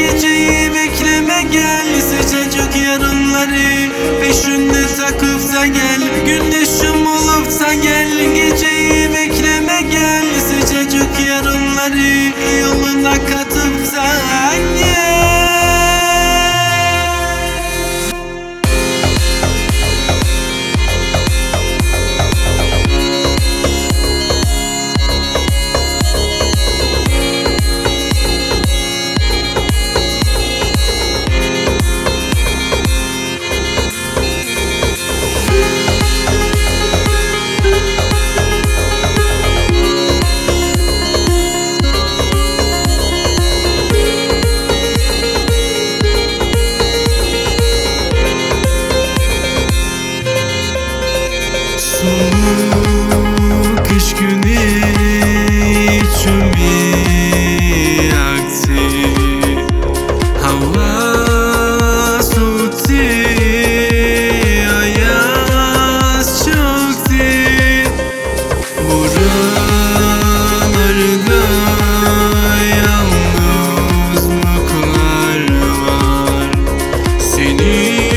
geceyi bekleme gel. Sıcacık yarınları peşinde takıp da gel. Güneşim olup da gel, geceyi bekleme gel. Sıcacık yarınları yoluna katıp da gel. Soğuk kış günü içimi yaktı. Hava soğuktu, ayaz çoktu. Buralarda yalnızlıklar var. Seni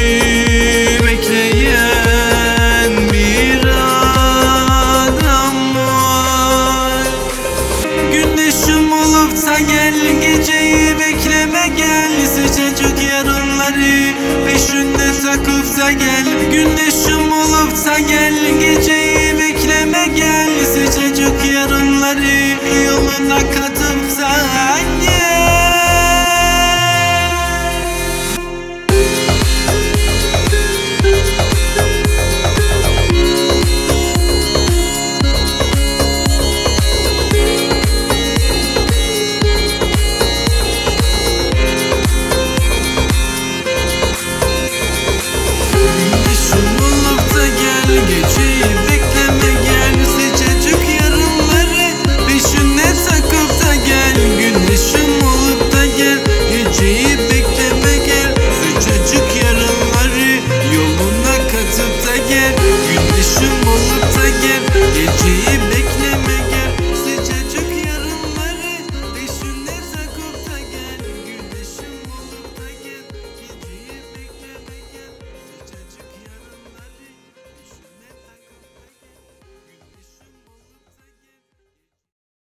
bekleyen bir adam var. Güneşim olup da gel, geceyi bekleme gel. Sıcacık yarınları peşinde takıp da gel. Güneşim olup da gel, geceyi bekleme gel. Sıcacık yarınları yoluna katıp da